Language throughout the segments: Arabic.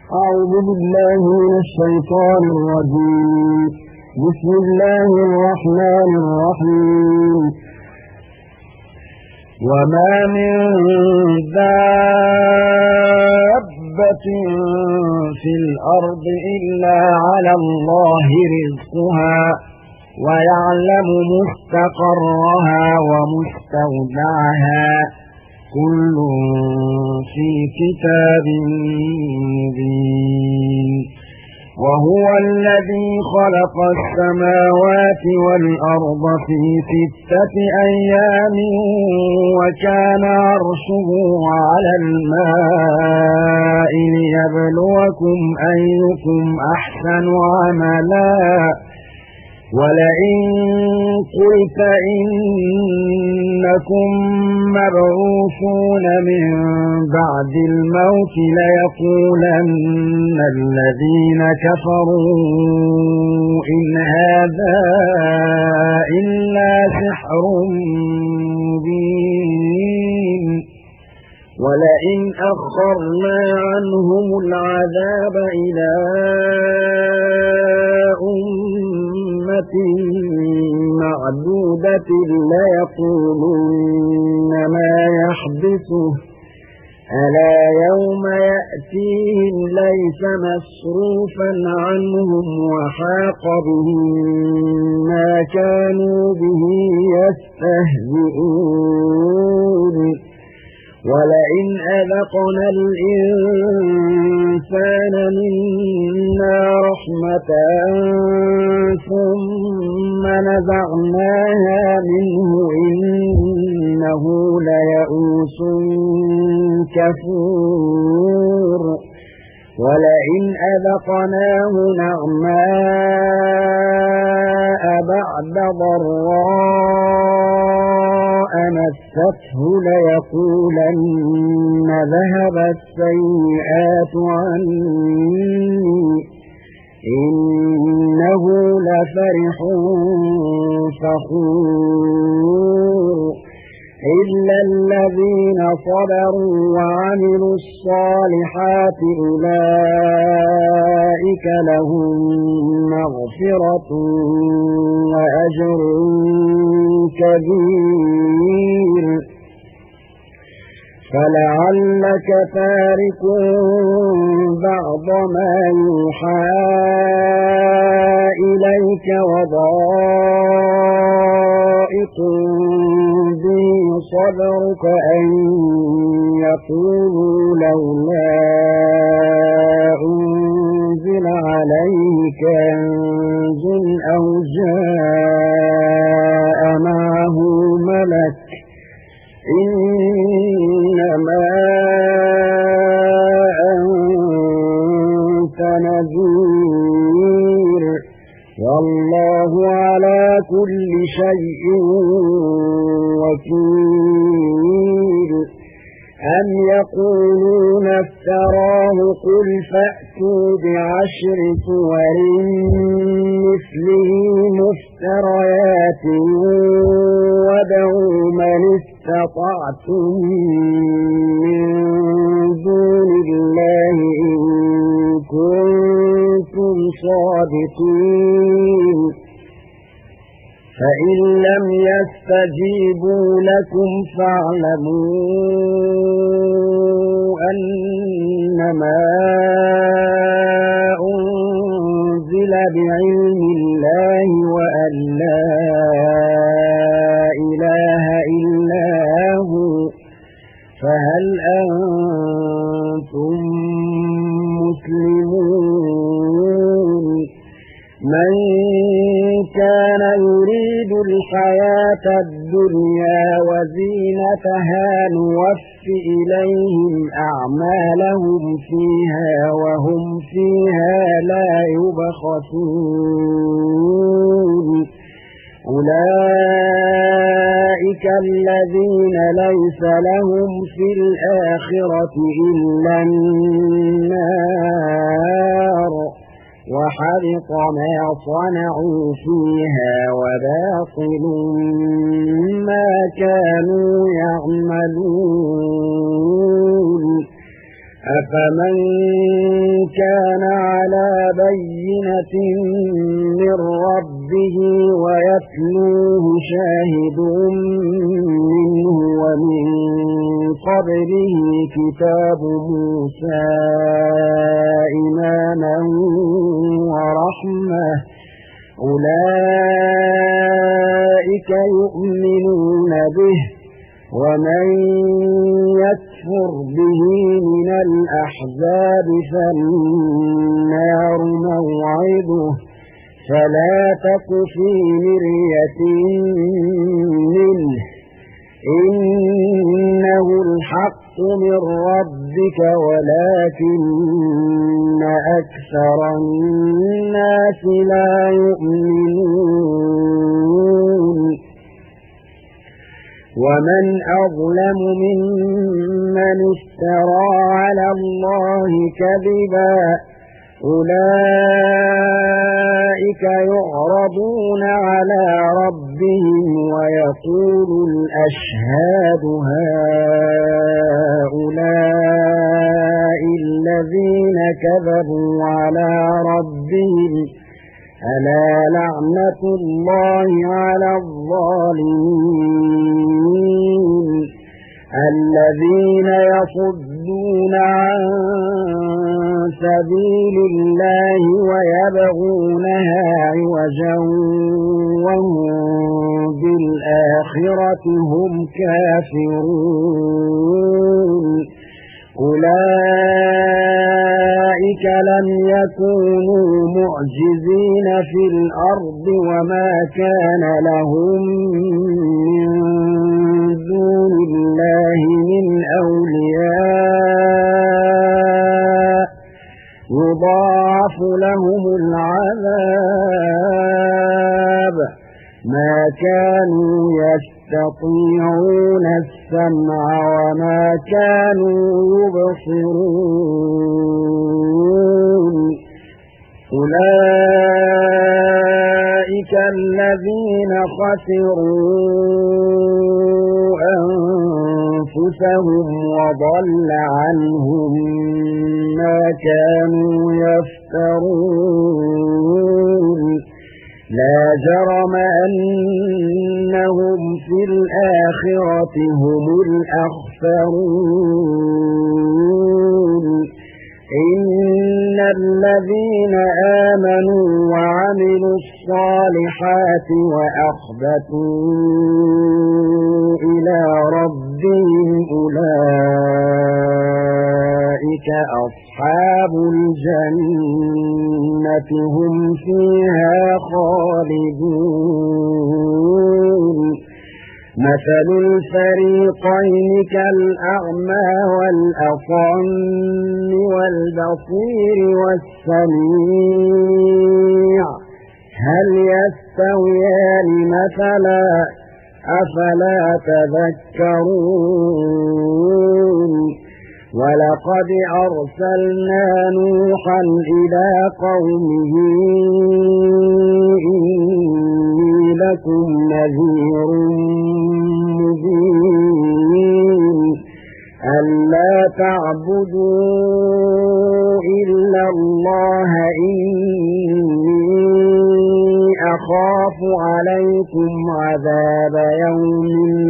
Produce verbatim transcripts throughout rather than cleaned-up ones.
أعوذ بالله من الشيطان الرجيم. بسم الله الرحمن الرحيم. وما من دابة في الأرض إلا على الله رزقها ويعلم مستقرها ومستودعها كل في كتاب مبين. وهو الذي خلق السماوات والأرض في ستة أيام وكان عرشه على الماء ليبلوكم أيكم أحسن عملا ولئن قلت إنكم مبعوثون من بعد الموت ليقولن الذين كفروا إن هذا إلا سحر مبين. ولئن أخرنا عنهم العذاب إلى أمة معدودة ليقولن ما يحدثه ألا يوم يأتيهم ليس مصروفا عنهم وحاق بهم ما كانوا به يستهزئون. ولئن أذقنا الإنسان منا رحمة ثم نزعناها منه إنه ليئوس كفور. ولئن أذقناه نعماء بعد ضراء مسته ليقولن ذهب السيئات عني إنه لفرح فخور. إلا الذين صبروا وعملوا الصالحات أولئك لهم مغفرة وأجر كبير. فلعلك تارك بعض ما يوحى إليك وضائق به صدرك أن يقولوا لولا أنزل عليه كنز أو جاء معه ملك إنما أنت نذير والله على كل شيء وكيل. أم يقولون افتراه قل فأتوا بعشر سور مثله مفتريات ودعوا من استطعتم من دون الله إن كنتم صادقين. فإن لم يستجيبوا لكم فاعلموا أنما أنزل بعلم الله وأن لا إله إلا هو فهل أنتم مسلمون. من كان يريد الحياة الدنيا وزينتها نوف إليهم أعمالهم فيها وهم فيها لا يبخسون. أولئك الذين ليس لهم في الآخرة إلا النار وحبط ما صنعوا فيها وباطل ما كانوا يعملون. أفمن كان على بينة من ربه ويتلوه شاهد منه ومن قبله كتاب موسى إماما ورحمة أولئك يؤمنون به ومن يكفر به من الأحزاب فالنار موعده فلا تك في مرية منه إنه الحق من ربك ولكن أكثر الناس لا يؤمنون ومن أظلم ممن افترى على الله كذبا أولئك يعرضون على ربهم ويقول الأشهاد هؤلاء الذين كذبوا على ربهم ألا لعنة الله على الظالمين الذين يصدون عن سبيل الله ويبغونها عوجا وهم بالآخرة هم كافرون أولئك لم يكونوا معجزين في الأرض وما كان لهم من دون الله من أولياء يضاعف لهم العذاب ما كانوا يستطيعون السمع وما كانوا يبصرون أولئك الذين خسروا أنفسهم وضل عنهم ما كانوا يفترون لا جرم أنهم في الآخرة هم الأخسرون إن الذين آمنوا وعملوا الصالحات وأخبتوا إلى ربهم أولئك أصحاب الجنة هم فيها خالدون مثل الفريقين كالأعمى والأصم والبصير والسميع هل يستويان مثلا أفلا تذكرون ولقد أرسلنا نوحا إلى قومه إني لكم نذير مبين ألا تعبدوا إلا الله إني أخاف عليكم عذاب يوم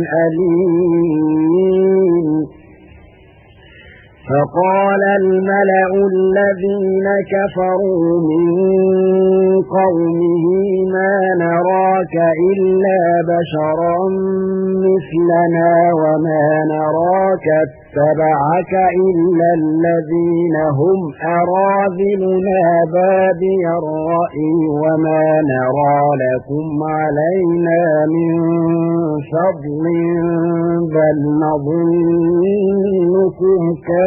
أليم فقال الملأ الذين كفروا من قومه ما نراك إلا بشرا مثلنا وما نراك اتبعك إلا الذين هم أراذلنا بادي الرأي وما نرى لكم علينا من فضل بل نظنكم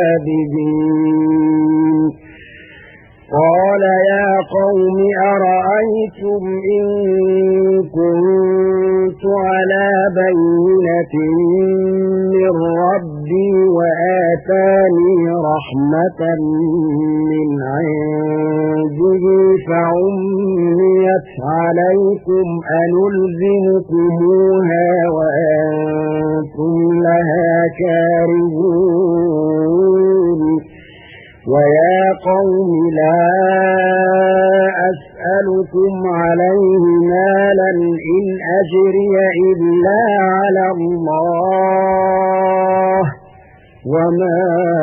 كاذبين قال يا قوم أرأيتم إن كنت على بينة من ربي وآتاني رحمة من عنده فعميت عليكم أنلزمكموها وأنتم لها كارهون ويا قوم لا أسألكم عليه مالا إن أجري إلا على الله وما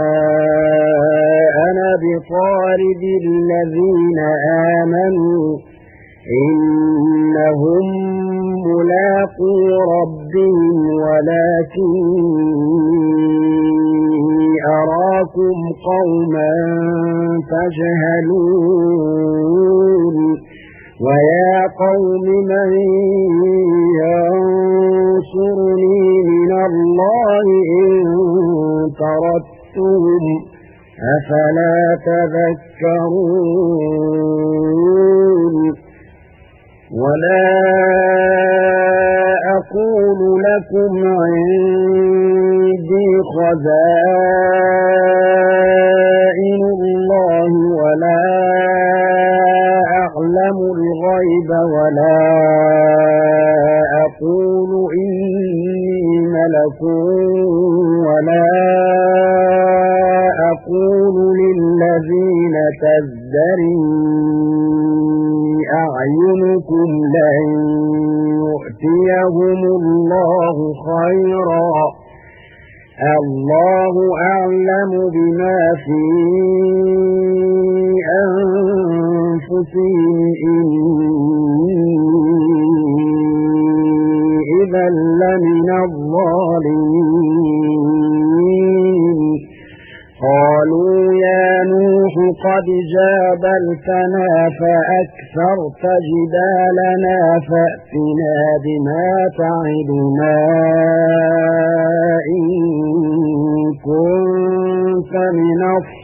أنا بطارد الذين آمنوا إنهم ملاقو ربهم ولكني أراكم قوما تجهلون ويا قوم من ينصرني من الله إن طردتهم أفلا تذكرون ولا أقول لكم عندي خزائن الله ولا أعلم الغيب ولا أقول إني ملك ولا أقول للذين تزدري أعينكم لن يؤتيهم الله خيرا الله أعلم بما في أنفسهم إني إذا لمن الظالمين قالوا يا نوح قد جادلتنا فأكثرت جدالنا فأتنا بما تعدنا إن كنت من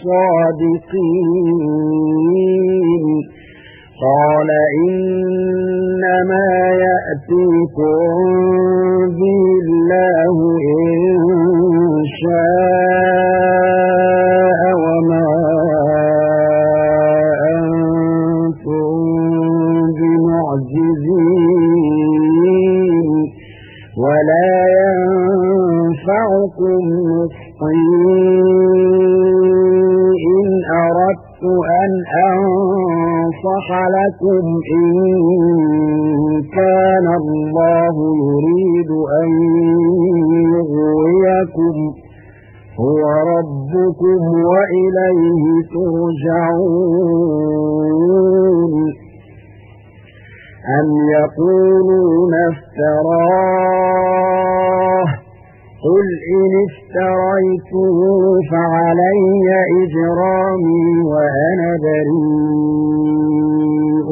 الصادقين قال إنما يأتيكم به الله إن شاء وما أنتم بمعجزين ولا ينفعكم نصحي إن أردت أن أنصح لكم إن كان الله يريد أن يغويكم هو ربكم وإليه ترجعون أم يقولون افتراه قل إن افتريته فعلي إجرامي وأنا بريء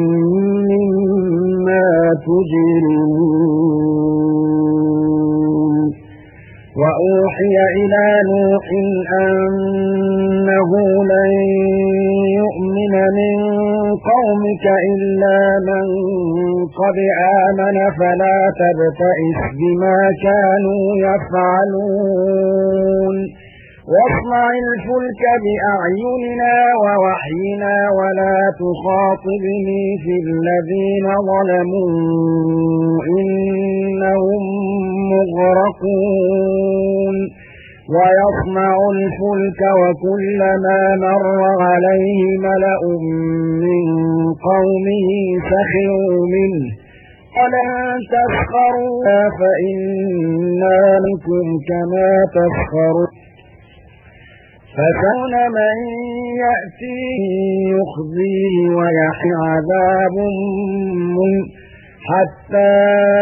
مما تجرمون وأوحي إلى نوح أنه لن يؤمن من قومك إلا من قد آمن فلا تبتئس بما كانوا يفعلون واصنع الفلك بأعيننا ووحينا ولا تخاطبني في الذين ظلموا إنهم مغرقون ويصنع الفلك وكلما مر عليه ملأ من قومه سخروا منه ألا تسخروا فإنا منكم كما تسخرون فكان من يأتي يخزيه ويحيى عذاب من حتى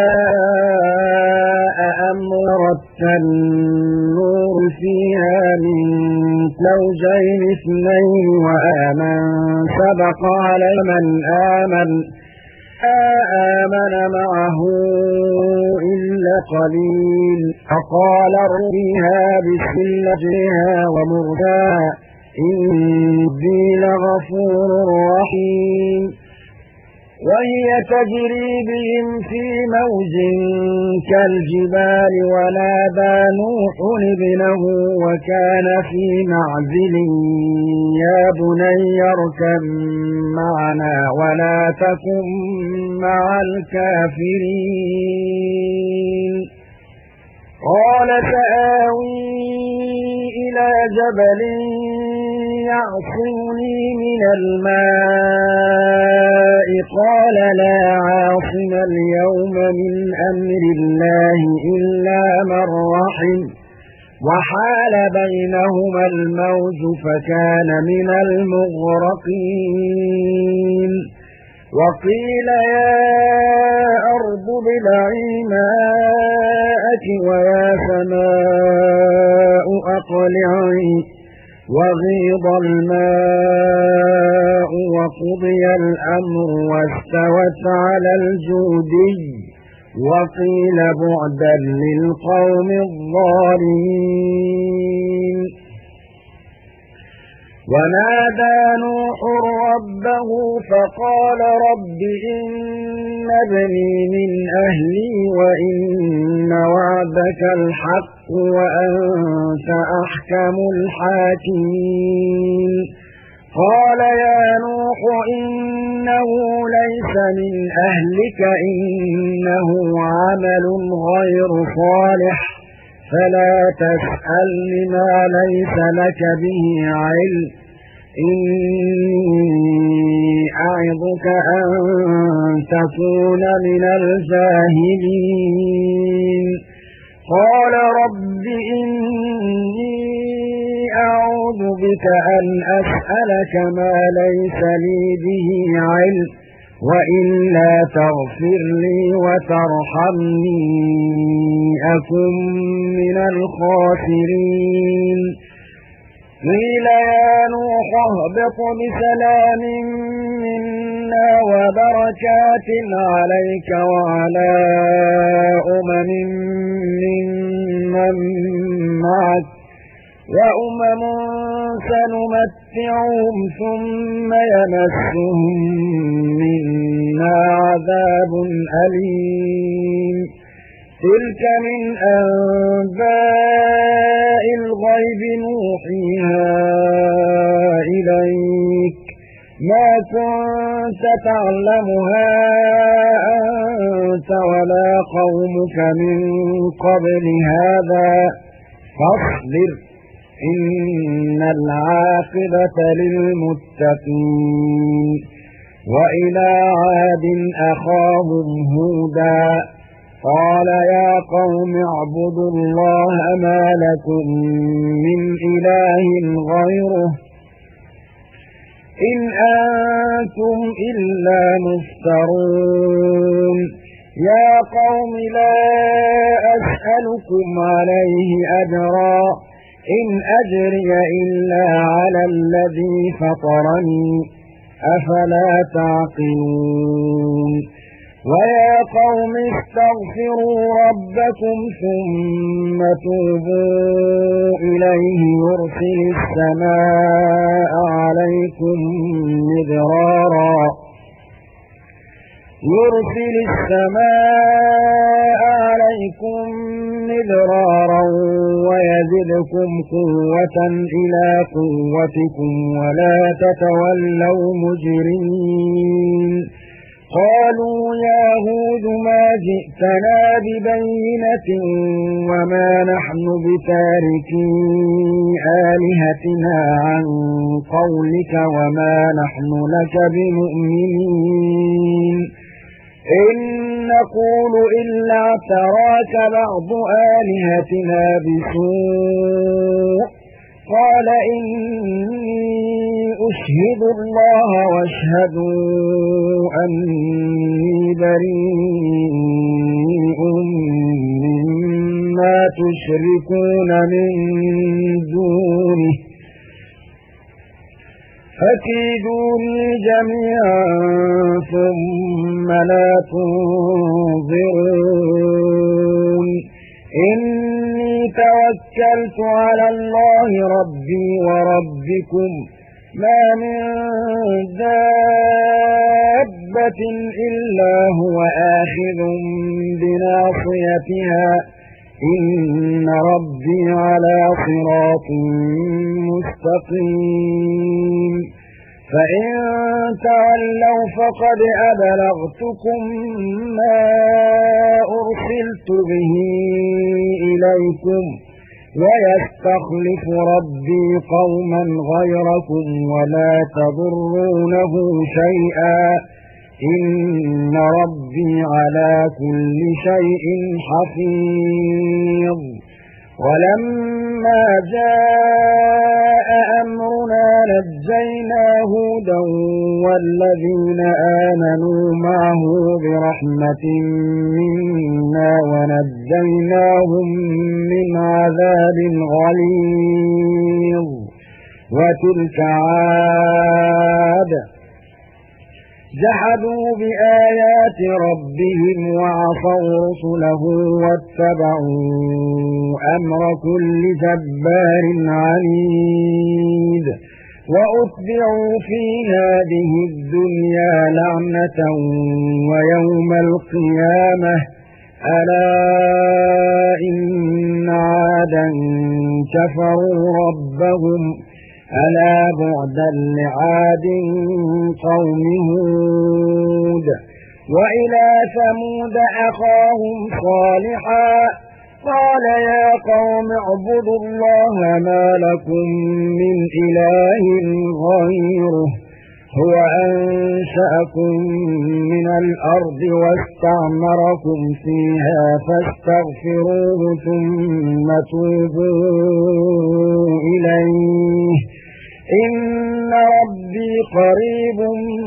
أمرت النور فيها من زوجين اثنين وآمن سبق على من آمن آمن معه إلا قليل فقال ارميها بسلتها ومرساها إني لغفور رحيم وهي تجري بهم في موج كالجبال ونادى نوح ابنه وكان في معزل يا بني اركب معنا ولا تكن مع الكافرين قال سآوي إلى جبل يعصمني من الماء قال لا عاصم اليوم من أمر الله إلا من رحم وحال بينهما الموج فكان من المغرقين وقيل يا أرض ابلعي ماءك ويا سماء أقلعي وغيض الماء وقضي الأمر واستوت على الجودي وقيل بعدا للقوم الظالمين ونادى نوح ربه فقال رب إن ابني من أهلي وإن وعدك الحق وأنت أحكم الحاكمين قال يا نوح إنه ليس من أهلك إنه عمل غير صالح فلا تسألني ما ليس لك به علم إني أعظك أن تكون من الجاهلين قال رب إني أعوذ بك أن أسألك ما ليس لي به علم وإلا تغفر لي وترحمني أكن من الخاسرين قيل يا نوح اهبط بسلام منا وبركات عليك وعلى أمم ممن معك وأمم سنمتعهم ثم يمسهم منا عذاب أليم تلك من أنباء الغيب نوحيها إليك ما كنت تعلمها أنت ولا قومك من قبل هذا فاصبر إن العاقبة للمتقين وإلى عاد أخاهم هودا قال يا قوم اعبدوا الله ما لكم من إله غيره إن أنتم إلا مفترون يا قوم لا أسألكم عليه أجرا إن أجري إلا على الذي فطرني أفلا تعقلون ويا قوم استغفروا ربكم ثم توبوا إليه يرسل السماء عليكم مدرارا يرسل السماء عليكم مدرارا ويزدكم قوة إلى قوتكم ولا تتولوا مجرمين قالوا يا هود ما جئتنا ببينة وما نحن بتاركي آلهتنا عن قولك وما نحن لك بمؤمنين إن نقول إلا اعتراك بعض آلهتنا بسوء قال إني أشهد الله واشهدوا أني بريء مما تشركون من دونه فكيدوني جميعا ثم لا تنظرون إني توكلت على الله ربي وربكم ما من دابة إلا هو آخذ بناصيتها إن ربي على صراط مستقيم فإن تولوا فقد أبلغتكم ما أرسلت به إليكم ويستخلف ربي قوما غيركم ولا تضرونه شيئا إن ربي على كل شيء حفيظ. ولما جاء أمرنا نجينا هودا والذين آمنوا معه برحمة منا ونجيناهم من عذاب غليظ. وتلك عاد جحدوا بآيات ربهم وعصوا رسله واتبعوا أمر كل جبار عنيد. وأتبعوا في هذه الدنيا لعنة ويوم القيامة ألا إن عادا كفروا ربهم ألا بعدا لعاد قوم هود. وإلى ثمود أخاهم صالحا قال يا قوم اعبدوا الله ما لكم من إله غيره هو أنشأكم من الأرض واستعمركم فيها فاستغفروه ثم توبوا إليه إن ربي قريب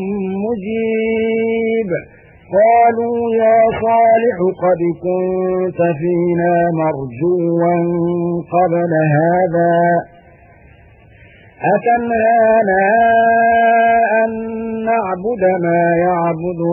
مجيب. قالوا يا صالح قد كنت فينا مرجوا قبل هذا أتنهانا أن نعبد ما يعبد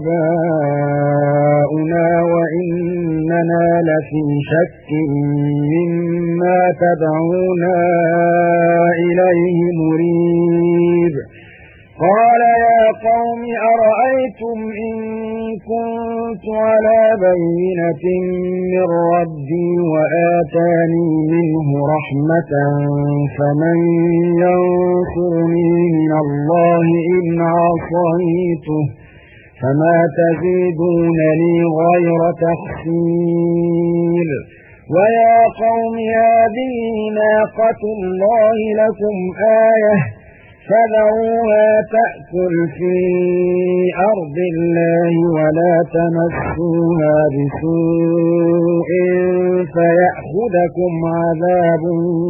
آباؤنا وإننا لفي شك مما تدعونا إليه مريب. قال يا قوم أرأيتم إن كنت على بينة من ربي وآتاني منه رحمة فمن ينصرني من الله إن عصيته فما تزيدونني غير تخسير. ويا قوم هذه ناقة الله لكم آية فذروها تأكل في أرض الله ولا تمسوها بسوء فيأخذكم عذاب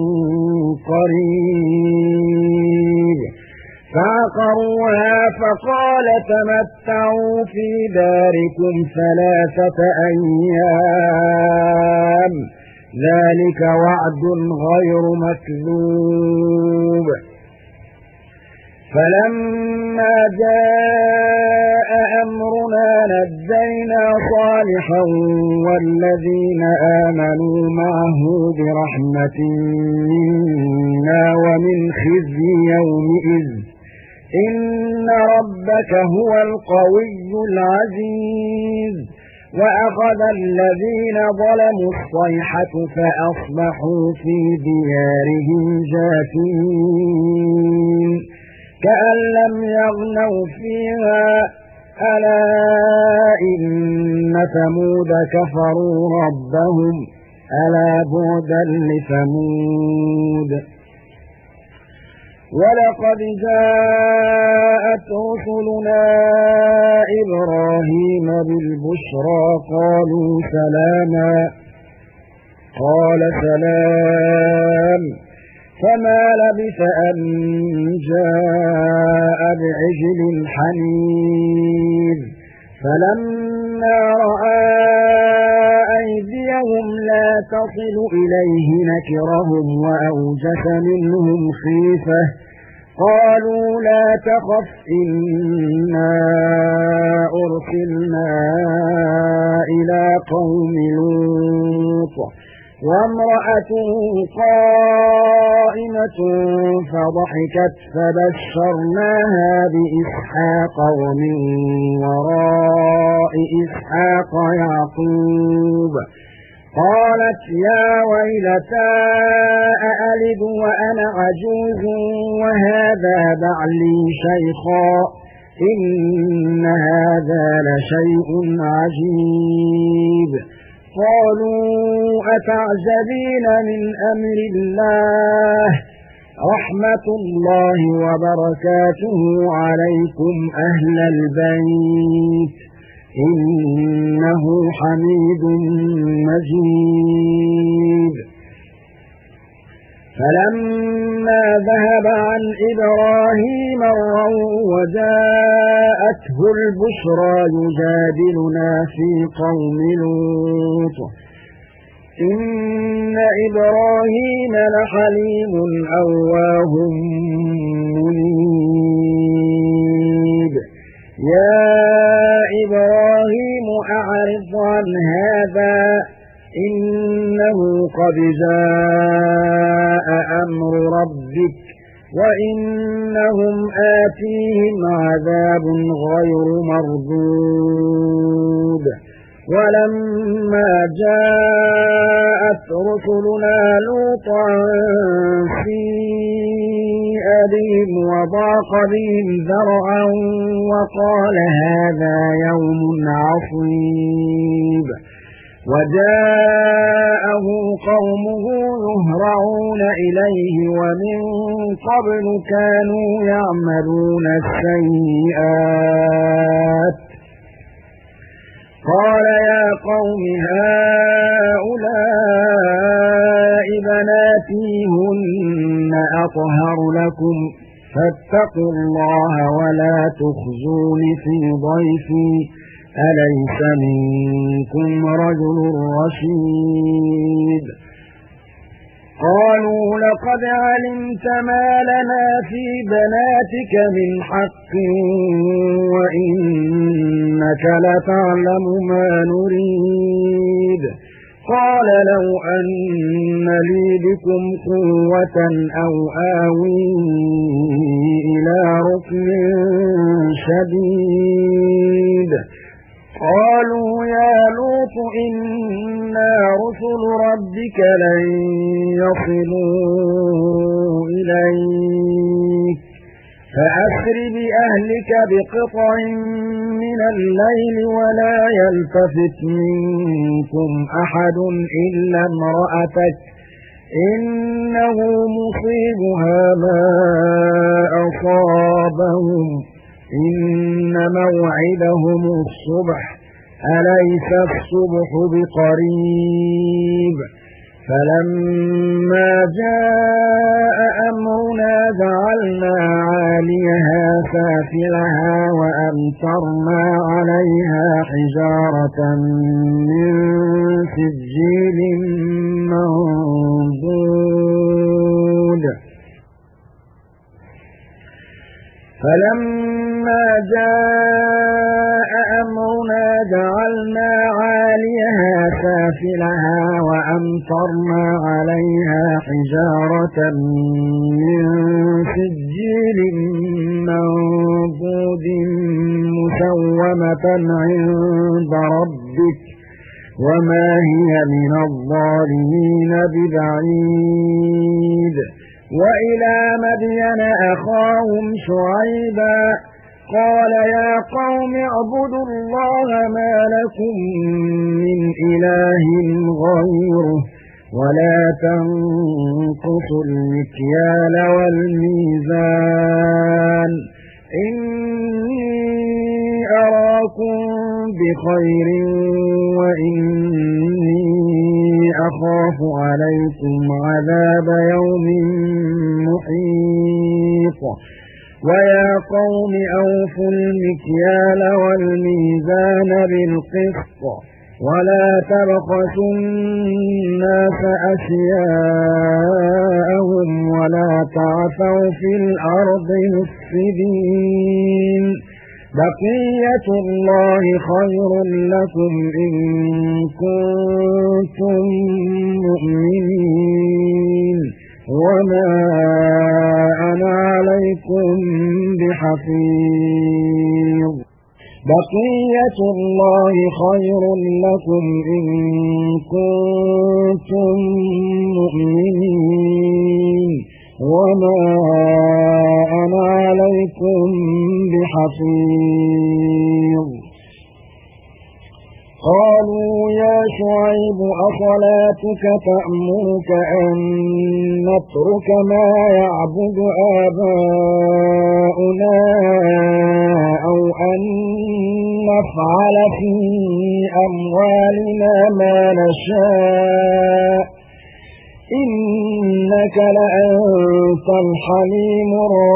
قريب. فعقروها فقال تمتعوا في داركم ثلاثة أيام ذلك وعد غير مكذوب. فلما جاء أمرنا نجينا صالحا والذين آمنوا معه برحمة منا ومن خزي يومئذ إن ربك هو القوي العزيز. وأخذ الذين ظلموا الصيحة فأصبحوا في ديارهم جاثمين كأن لم يغنوا فيها ألا إن ثمود كفروا ربهم ألا بعدا لثمود. ولقد جاءت رسلنا إبراهيم بالبشرى قالوا سلاما قال سلام فما لبث أن جاء بعجل حنيذ. فلما رأى أيديهم لا تصل إليه نكرهم وأوجس منهم خيفة قالوا لا تخف إنا أرسلنا إلى قوم لوط وامرأته قائمة فضحكت فبشرناها بإسحاق ومن وراء إسحاق يعقوب قالت يا ويلتى أألد وأنا عجوز وهذا بعلي شيخا إن هذا لشيء عجيب قالوا أتعجبين من أمر الله رحمة الله وبركاته عليكم أهل البيت إنه حميد مجيد فلما ذهب عن إبراهيم الروع وجاءته البشرى يجادلنا في قوم لوط إن إبراهيم لحليم أواه منيب يا إبراهيم أعرض عن هذا إنه قد جاء أمر ربك وإنهم آتيهم عذاب غير مردود ولما جاءت رسلنا لوطا سيء بهم وضاق بهم ذرعا وقال هذا يوم عصيب وجاءه قومه يهرعون إليه ومن قبل كانوا يعملون السيئات قال يا قوم هؤلاء بناتي هن أطهر لكم فاتقوا الله ولا تخزون في ضيفي أليس منكم رجل رشيد قالوا لقد علمت ما لنا في بناتك من حق وإنك لتعلم ما نريد قال لو أن لي بكم قوة أو آوي إلى ركن شديد قالوا يا لوط إنا رسل ربك لن يصلوا إليك فأسر بأهلك بقطع من الليل ولا يلتفت منكم أحد إلا امرأتك إنه مصيبها ما أصابهم إن موعدهم الصبح أليس الصبح بقريب فلما جاء أمرنا جعلنا عاليها سافلها وأمطرنا عليها حجارة من سجيل منضود فلما جاء أمرنا جعلنا عاليها سافلها وأمطرنا عليها حجارة من سجيل منضود مسومة عند ربك وما هي من الظالمين ببعيد وإلى مدين أخاهم شعيبا قال يا قوم اعبدوا الله ما لكم من إله غيره ولا تنقصوا المكيال والميزان إني أراكم بخير وإني أخاف عليكم عذاب يوم محيط ويا قوم أوفوا المكيال والميزان بالقسط ولا تبخسوا الناس أشياءهم ولا تعثوا في الأرض مفسدين بقية الله خير لكم إن كنتم مؤمنين وما أنا عليكم بحفيظ بقية الله خير لكم إن كنتم مؤمنين وما أنا عليكم بحفيظ. قالوا يا شعيب أصلاتك تأمرك أن نترك ما يعبد آباؤنا أو أن نفعل في أموالنا ما نشاء إنك لأنت الحليم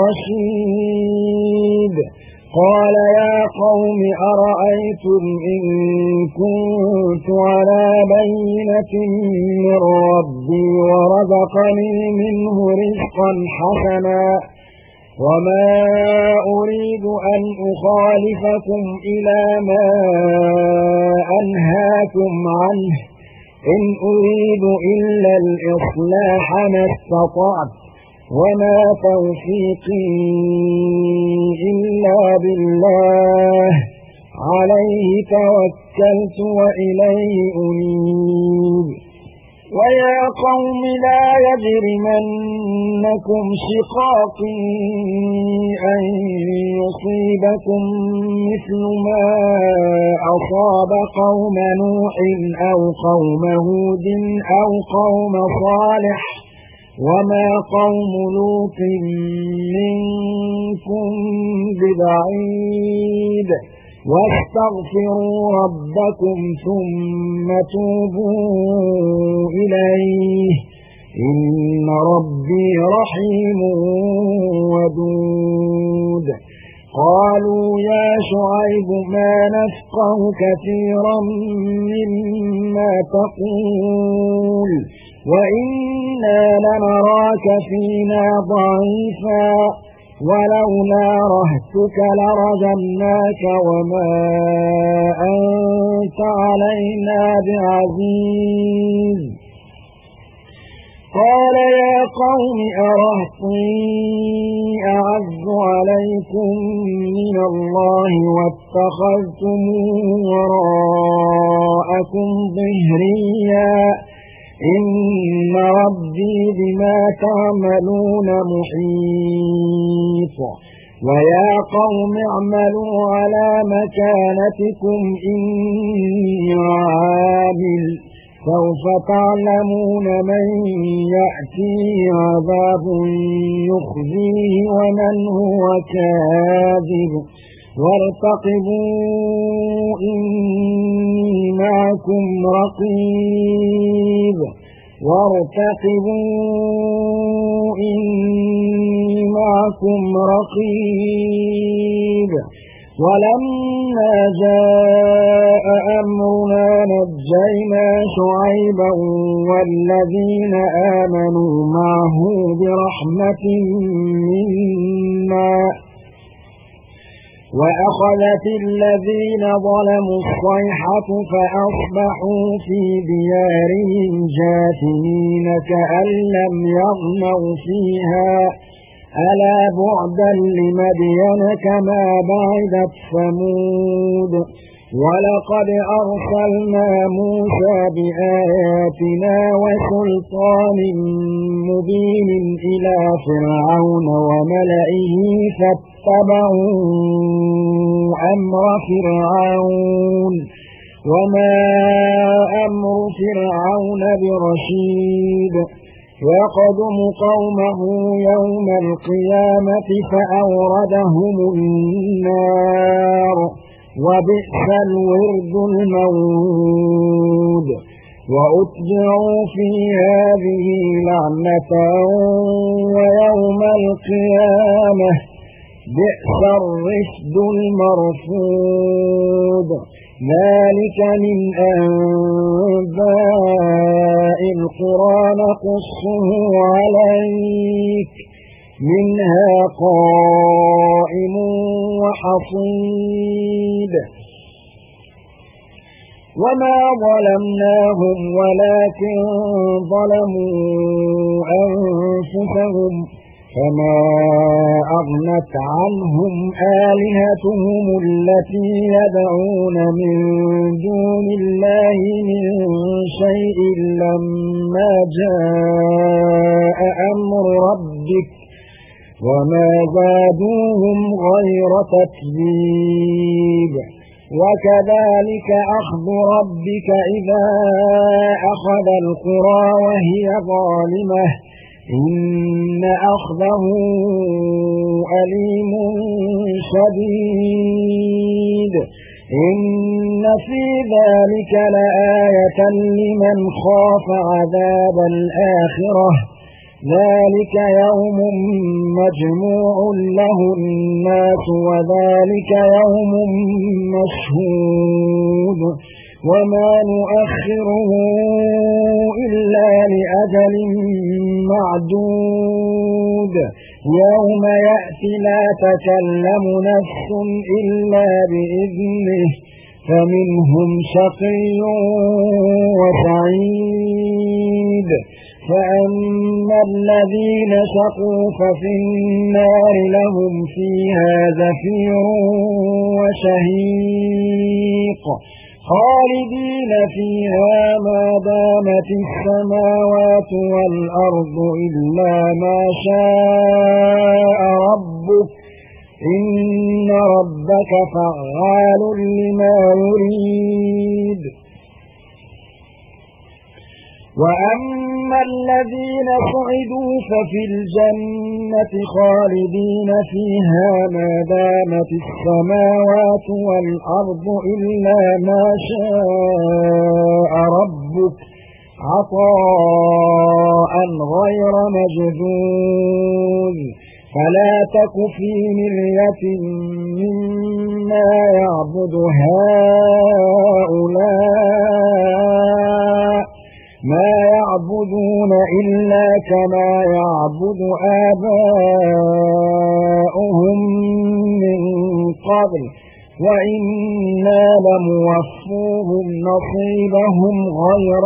الرشيد. قال يا قوم أرأيتم إن كنت على بينة من ربي ورزقني منه رزقا حسنا وما أريد أن أخالفكم إلى ما أنهاكم عنه إن أريد إلا الإصلاح ما استطعت وما توفيقي إلا بالله عليه توكلت وإليه أنيب. ويا قوم لا يجرمنكم شقاقي أن يصيبكم مثل ما أصاب قوم نوح أو قوم هود أو قوم صالح وما قوم لوط منكم ببعيد واستغفروا ربكم ثم توبوا إليه إن ربي رحيم ودود. قالوا يا شعيب ما نفقه كثيرا مما تقول وإنا لنراك فينا ضعيفا ولولا رهتك لرجمناك وما أنت علينا بعزيز. قال يا قوم أرهطي أعز عليكم من الله واتخذتموه وراءكم ظهريا إن ربي بما تعملون محيط. ويا قوم اعملوا على مكانتكم إني عامل سوف تعلمون من يأتيه عذاب يخزيه ومن هو كاذب وارتقبوا إني معكم رقيب وارتقبوا إني معكم رقيب. ولما جاء أمرنا نجينا شعيبا والذين آمنوا معه برحمة منا وأخذت الذين ظلموا الصيحة فأصبحوا في ديارهم جاثمين كأن لم يغنوا فيها ألا بعدا لمدين كما بعدت ثمود. ولقد أرسلنا موسى بآياتنا وسلطان مبين إلى فرعون وملئه فاتبعوا أمر فرعون وما أمر فرعون برشيد. يقدم قومه يوم القيامة فأوردهم النار وبئس الورد المورود. وأتبعوا في هذه لعنة ويوم القيامة بئس الرفد المرفود. ذلك من أنباء القرى نقصه عليك منها قائم وحصيد. وما ظلمناهم ولكن ظلموا أنفسهم فما أغنت عنهم آلهتهم التي يدعون من دون الله من شيء لما جاء أمر ربك وما زادوهم غير تتبيب وكذلك أخذ ربك إذا أخذ القرى وهي ظالمة إن أخذه أليم شديد إن في ذلك لآية لمن خاف عذاب الآخرة ذلك يوم مجموع له الناس وذلك يوم مشهود وما نؤخره إلا لأجل معدود يوم يأتي لا تكلم نفس إلا بإذنه فمنهم شقي وسعيد فأما الذين شقوا ففي النار لهم فيها زفير وشهيق خالدين فيها ما دامت السماوات والأرض إلا ما شاء ربك إن ربك فعال لما يريد وأما الذين سعدوا ففي الجنة خالدين فيها ما دامت السماوات والأرض إلا ما شاء ربك عطاء غير مجذوذ فلا تك في مرية مما يعبد هؤلاء ما يعبدون إلا كما يعبد آباؤهم من قبل وإنا لموفوهم نصيبهم غير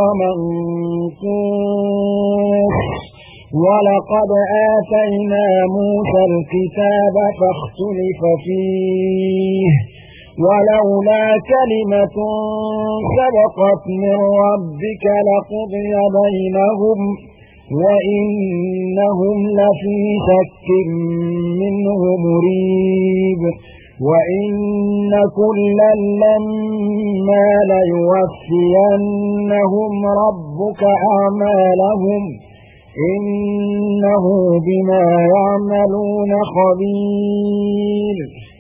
منقوص ولقد آتينا موسى الكتاب فاختلف فيه ولولا كلمة سبقت من ربك لقضي بينهم وإنهم لفي شك منه مريب وإن كلا لما ليوفينهم ربك أعمالهم إنه بما يعملون خبير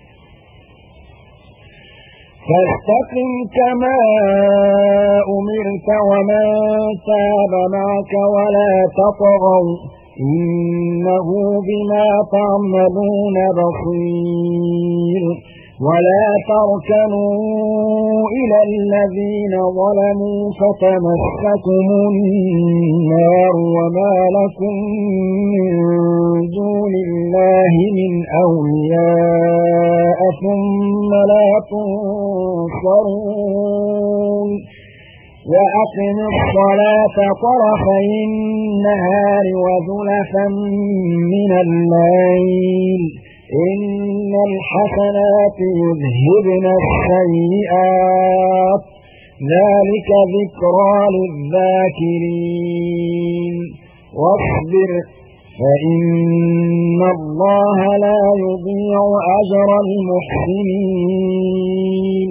فاستقم كما أمرت ومن تاب معك ولا تطغوا إنه بما تعملون بصير ولا تركنوا إلى الذين ظلموا فتمسكم النار وما لكم من دون الله من أولياء ثم لا تنصرون وأقم الصلاة طرفي النهار وزلفا من الليل إن الحسنات يذهبن السيئات ذلك ذكرى للذاكرين واصبر فإن الله لا يضيع أجر المحسنين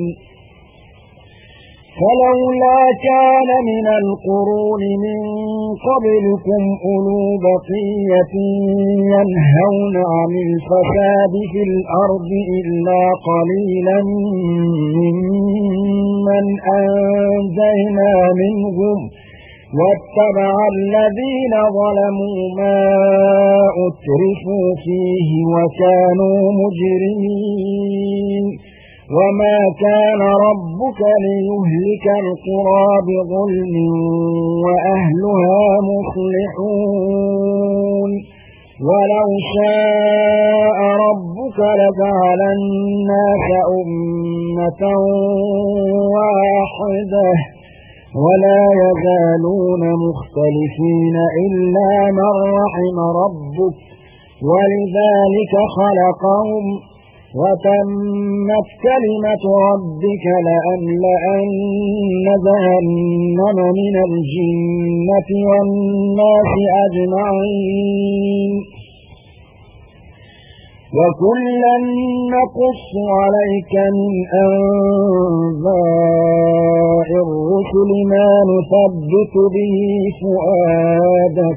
فلولا كان من القرون من قبلكم أولو بقية ينهون عن الفساد في الأرض إلا قليلا ممن أنجينا منهم واتبع الذين ظلموا ما أترفوا فيه وكانوا مجرمين وما كان ربك ليهلك القرى بظلم وأهلها مصلحون ولو شاء ربك لجعل الناس أمة واحدة ولا يزالون مختلفين إلا من رحم ربك ولذلك خلقهم وتمت كلمة ربك لأملأن جهنم من الجنة والناس أجمعين وكلا نقص عليك من أنباء الرسل ما نثبت به فؤادك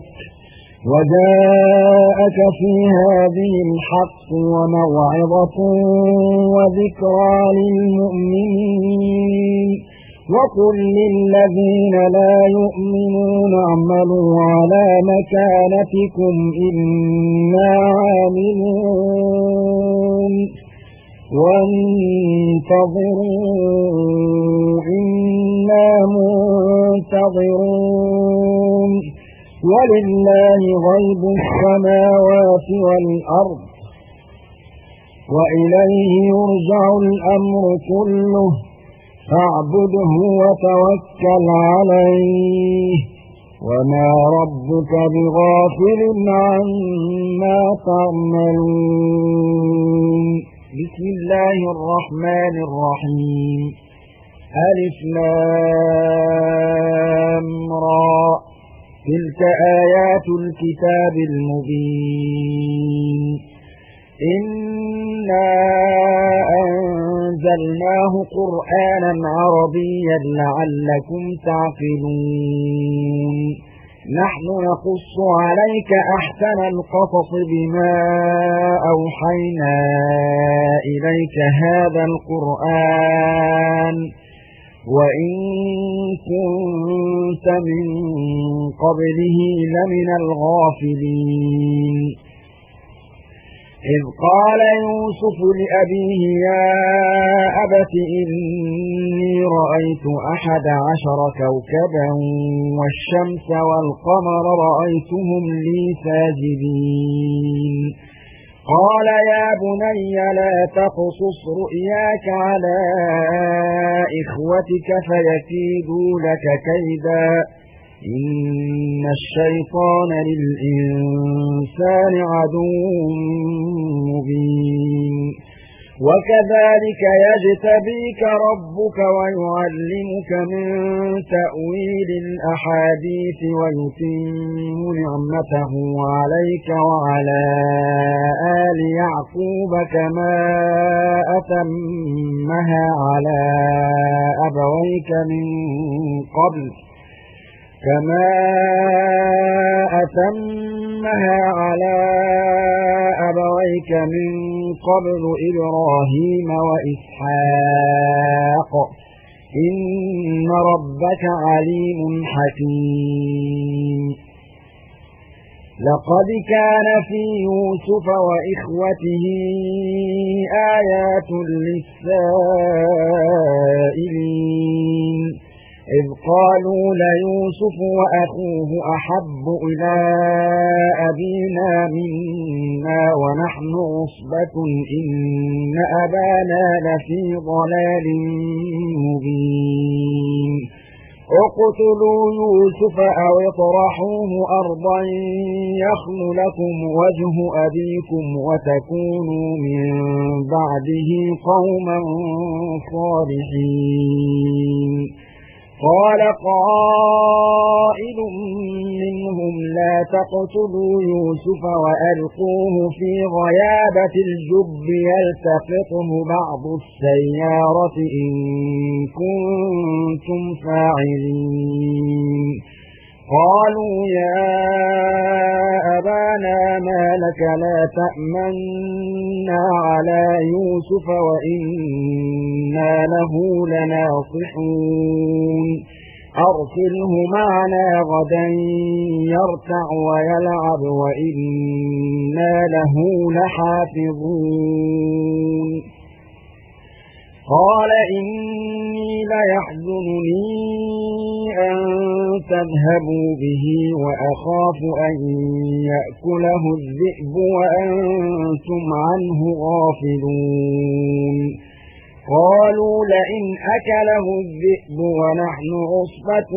وجاءك في هذه الحق وموعظة وذكرى للمؤمنين وقل للذين لا يؤمنون اعملوا على مكانتكم إنا عاملون وانتظروا إنا منتظرون ولله غيب السماوات والأرض وإليه يرجع الأمر كله فاعبده وتوكل عليه وما ربك بغافل عما تعملون. بسم الله الرحمن الرحيم. ألف لام را تلك آيات الكتاب المبين إنا أنزلناه قرآنا عربيا لعلكم تعقلون. نحن نقص عليك أحسن القصص بما أوحينا إليك هذا القرآن وإن كنت من قبله لمن الغافلين. إذ قال يوسف لأبيه يا أبت إني رأيت أحد عشر كوكبا والشمس والقمر رأيتهم لي ساجدين. قال يا بني لا تقصص رؤياك على إخوتك فيكيدوا لك كيدا إن الشيطان للإنسان عدو مبين. وكذلك يجتبيك ربك ويعلمك من تأويل الأحاديث ويتم نعمته عليك وعلى آل يعقوب كما أتمها على أبويك من قبل كما أتمها على أبويك من قبل إبراهيم وإسحاق إن ربك عليم حكيم. لقد كان في يوسف وإخوته آيات للسائلين إذ قالوا ليوسف وأخوه أحب إلى أبينا منا ونحن عصبة إن أبانا لفي ضلال مبين. اقتلوا يوسف أو اطرحوه أرضا يخل لكم وجه أبيكم وتكونوا من بعده قوما صالحين. قال قائل منهم لا تقتلوا يوسف وألقوه في غيابة الجب يلتقطه بعض السيارة إن كنتم فاعلين. قالوا يا أبانا ما لك لا تأمنا على يوسف وإنا له لناصحون أرسله معنا غدا يرتع ويلعب وإنا له لحافظون. قال إني ليحزنني أن تذهبوا به وأخاف أن يأكله الذئب وأنتم عنه غافلون. قالوا لئن أكله الذئب ونحن عصبة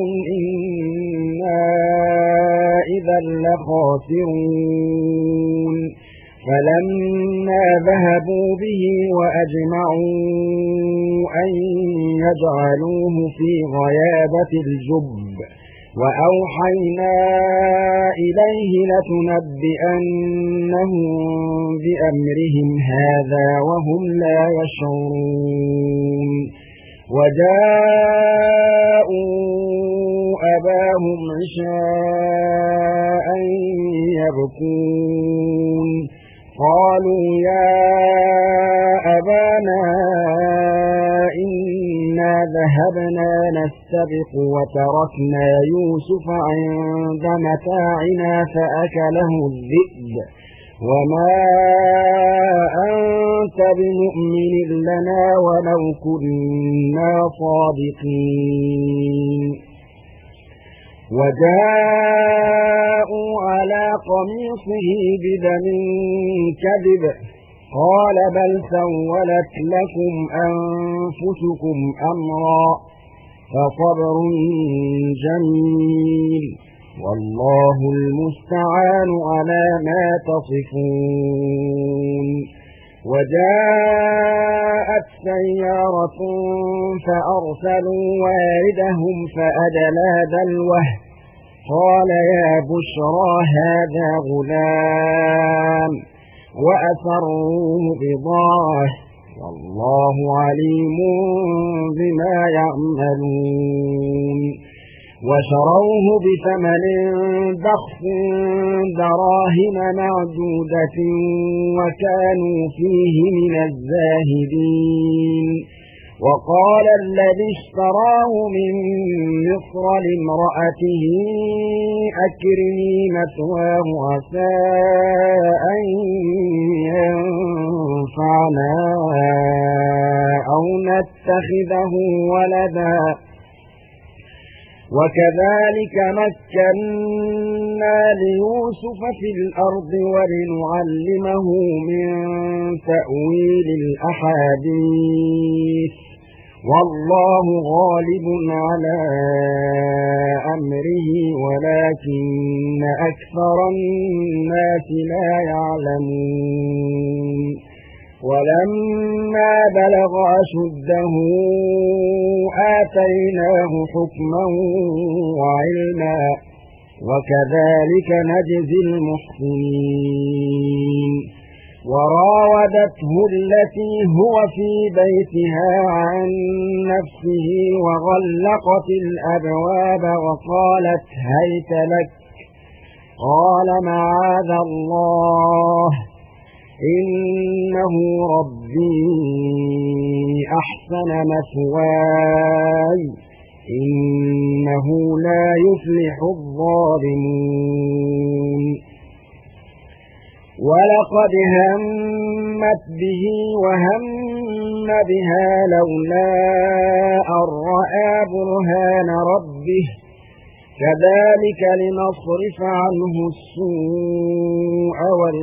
إنا إذا لخاسرون. فلما ذهبوا به وأجمعوا أن يجعلوه في غيابة الجب وأوحينا إليه لتنبئنهم بأمرهم هذا وهم لا يشعرون وجاءوا أباهم عشاء يبكون قالوا يا أبانا إنا ذهبنا نستبق وتركنا يوسف عند متاعنا فأكله الذئب وما أنت بمؤمن لنا ولو كنا صادقين وجاءوا على قميصه بدم كذب قال بل سولت لكم أنفسكم أمرا فصبر جميل والله المستعان على ما تصفون وجاءت سيارة فأرسلوا واردهم فأدلى دلوه قال يا بشرى هذا غلام وأسروه بضاعة والله عليم بما يعملون وشروه بثمن بخس دراهم معدودة وكانوا فيه من الزاهدين وقال الذي اشتراه من مصر لامرأته أكرمي مثواه عسى أن ينفعنا أو نتخذه ولدا وكذلك مكنا ليوسف في الأرض ولنعلمه من تأويل الأحاديث والله غالب على أمره ولكن أكثر الناس لا يعلمون ولما بلغ أشده آتيناه حكما وعلما وكذلك نجزي المحسنين وراودته التي هو في بيتها عن نفسه وغلقت الأبواب وقالت هيت لك قال معاذ الله إنه ربي أحسن مثواي إنه لا يفلح الظالمون ولقد همت به وهم بها لولا أن رأى برهان ربه كذلك لنصرف عنه السوء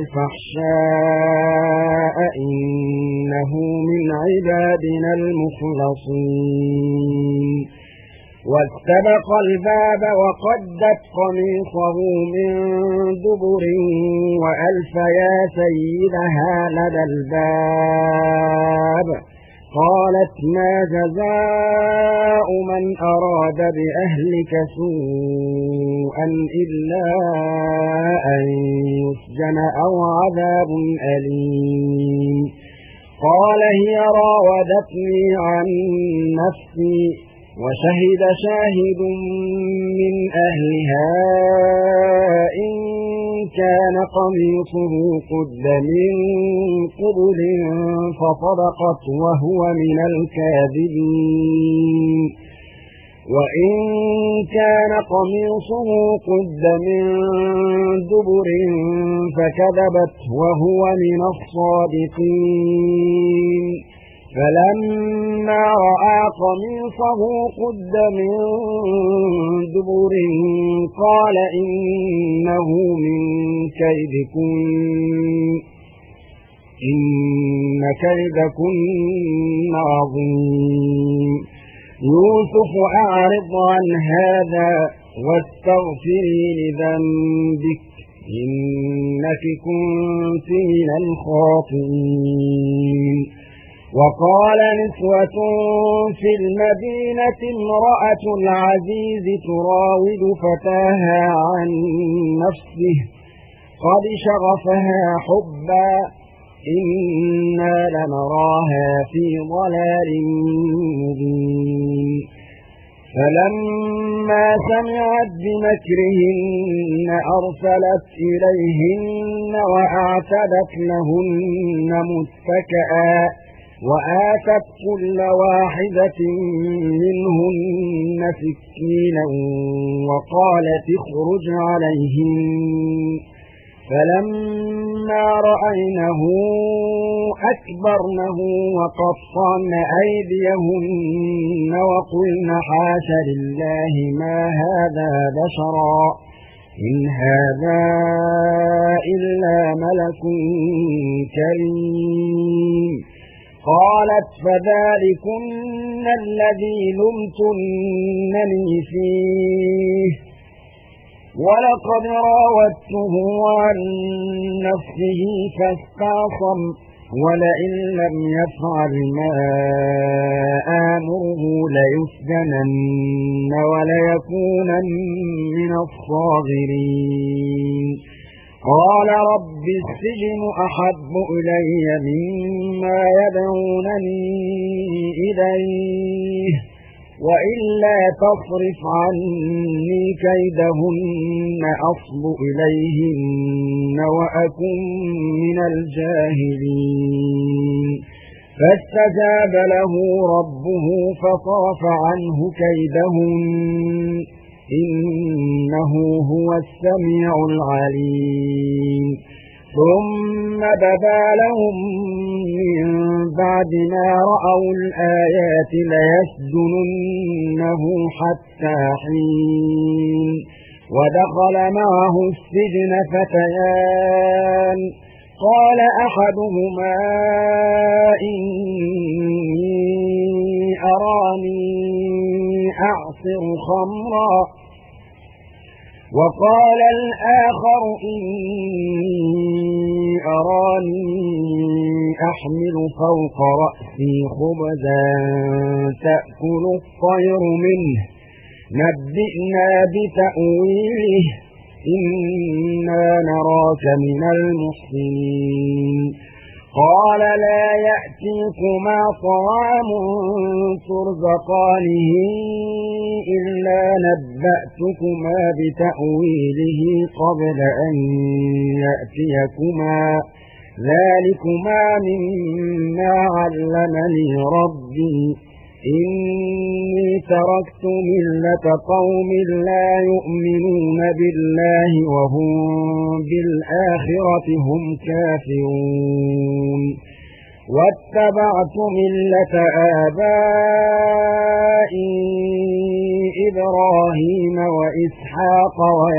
والفحشاء إنه من عبادنا المخلصين واستبق الباب وقدت قميصه من دبر وألف يا سيدها لدى الباب قالت ما جزاء من أراد بأهلك سوءا إلا أن يسجن أو عذاب أليم قال هي راودتني عن نفسي وشهد شاهد من أهلها إن كان قميصه قد من قبل فصدقت وهو من الكاذبين وإن كان قميصه قد من دبر فكذبت وهو من الصادقين فلما رأى قميصه قد من دبر قال إنه من كيدكن إن كيدكن عظيم يوسف أعرض عن هذا واستغفري لذنبك إنك كنت من الخاطئين. وقال نسوة في المدينة امرأة العزيز تراود فتاها عن نفسه قد شغفها حبا إنا لنراها في ضلال مبين. فلما سمعت بمكرهن أرسلت إليهن وأعتدت لهن متكئا وآتت كل واحدة منهن سكينا وقالت اخرج عليهن. فلما رأينه أكبرنه وقطعن أيديهن وقلن حاش لله ما هذا بشرا إن هذا إلا ملك كريم. قالت فذلكن الذي لمتنني فيه ولقد راودته عن نفسه فاستعصم ولئن لم يفعل ما آمره ليسجنن وليكونن من الصاغرين. قال رب السجن أحب إلي مما يدعونني إليه وإلا تصرف عني كيدهن أصب إليهن وأكن من الجاهلين. فاستجاب له ربه فصرف عنه كيدهن إنه هو السميع العليم. ثم بدا لهم من بعد ما رأوا الآيات ليسجننه حتى حين. ودخل معه السجن فتيان قال أحدهما إني أراني أعصر خمرا وقال الآخر إني أراني أحمل فوق رأسي خبزا تأكل الطير منه نبئنا بتأويله إنا نراك من المحسنين. قال لا يأتيكما طعام ترزقانه إلا نبأتكما بتأويله قبل أن يأتيكما ذلكما مما علمني ربي إني تركت ملة قوم لا يؤمنون بالله وهم بالآخرة هم كافرون واتبعت ملة آبائي إبراهيم وإسحاق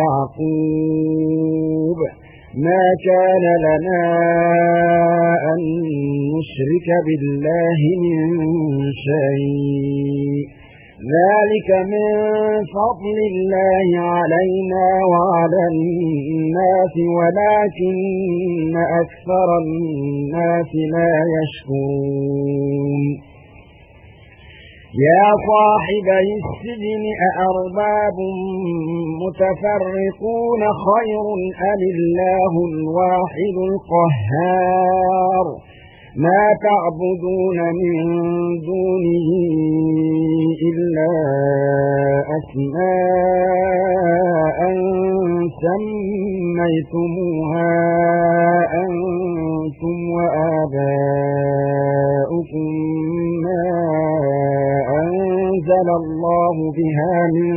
ويعقوب ما كان لنا أن نشرك بالله من شيء ذلك من فضل الله علينا وعلى الناس ولكن أكثر الناس لا يشكرون. يا صاحبي السجن أأرباب متفرقون خير أم الله الواحد القهار ما تعبدون من دونه إلا أسماء سميتموها أنتم وآباؤكم ما أنزل الله بها من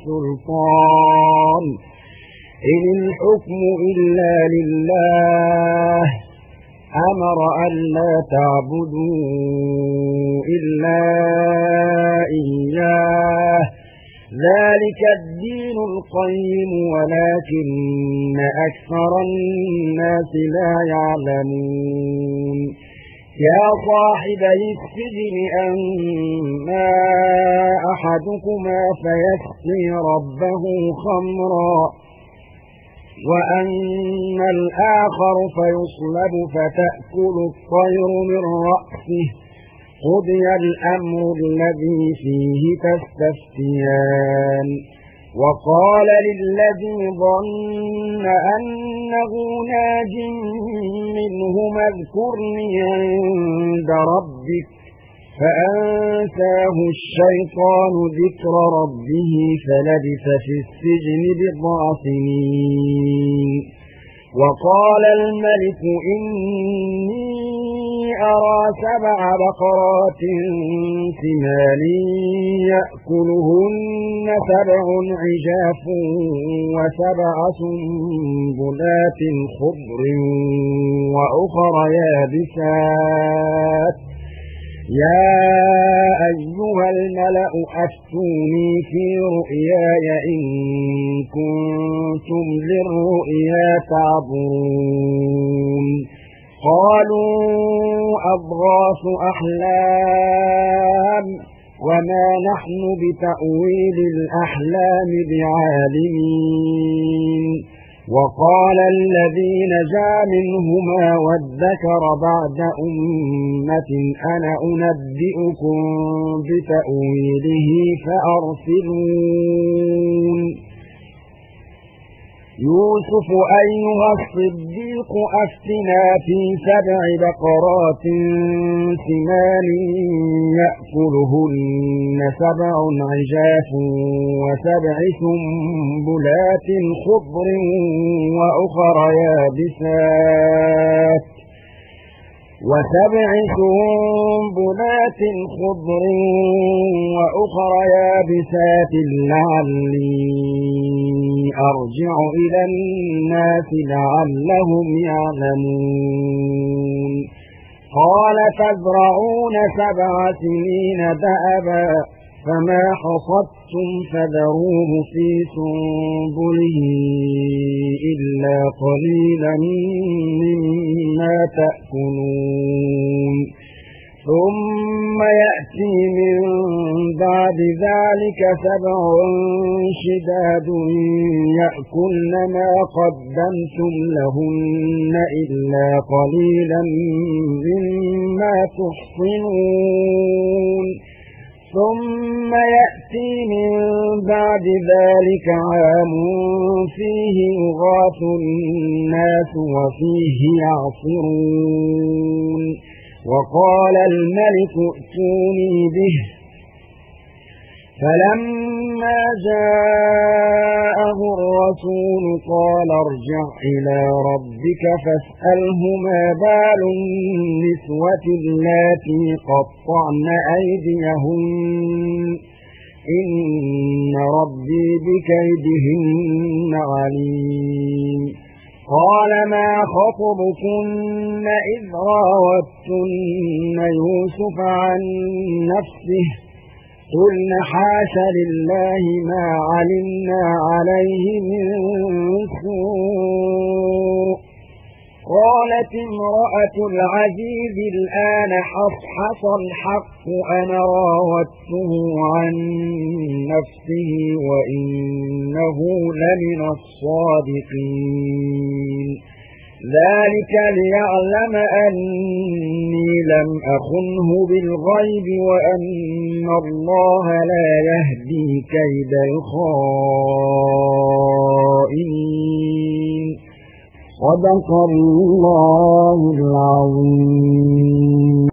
سلطان إن الحكم إلا لله أمر ألا تعبدوا إلا إياه ذلك الدين القيم ولكن أكثر الناس لا يعلمون. يا صاحبي السجن أما أحدكما فيسقي ربه خمرا وأما الآخر فيصلب فتأكل الطير من رأسه قضي الأمر الذي فيه تستفتيان وقال للذي ظن أنه ناج منهما اذكرني عند ربك فأنساه الشيطان ذكر ربه فلبث في السجن بضع سنين وقال الملك إني أرى سبع بقرات سمان يأكلهن سبع عجاف وسبع سنبلات خضر وأخر يابسات يا أيها الملأ أفتوني في رؤياي إن كنتم للرؤيا تعبرون قالوا أضغاث أحلام وما نحن بتأويل الأحلام بعالمين وقال الذي نجا منهما وادكر بعد أمة أنا أنبئكم بتأويله فأرسلون يوسف أيها الصديق أفتنا في سبع بقرات سمان يأكلهن سبع عجاف وسبع سنبلات خضر وأخر يابسات وسبع سنبلات خضر وأخر يابسات لعلي أرجع إلى الناس لعلهم يعلمون قال تزرعون سبع سنين دأبا فما حصدتم فذروه في سنبله إلا قليلا مما تأكلون ثم يأتي من بعد ذلك سبع شداد يأكلن ما قدمتم لهن إلا قليلا مما تحصنون ثم يأتي من بعد ذلك عام فيه يغاث الناس وفيه يعصرون وقال الملك ائتوني به فلما جاءه الرسول قال ارجع إلى ربك فاسأله ما بال النسوة اللاتي قطعن أيديهن إن ربي بكيدهن عليم قال ما خطبكن إذ راوتن يوسف عن نفسه قلن حاش لله ما علمنا عليه من سوء قالت امرأة العزيز الآن حصحص الحق أنا راودته عن نفسه وإنه لمن الصادقين ذلك ليعلم أني لم أخنه بالغيب وأن الله لا يهدي كيد الخائنين صدق الله العظيم.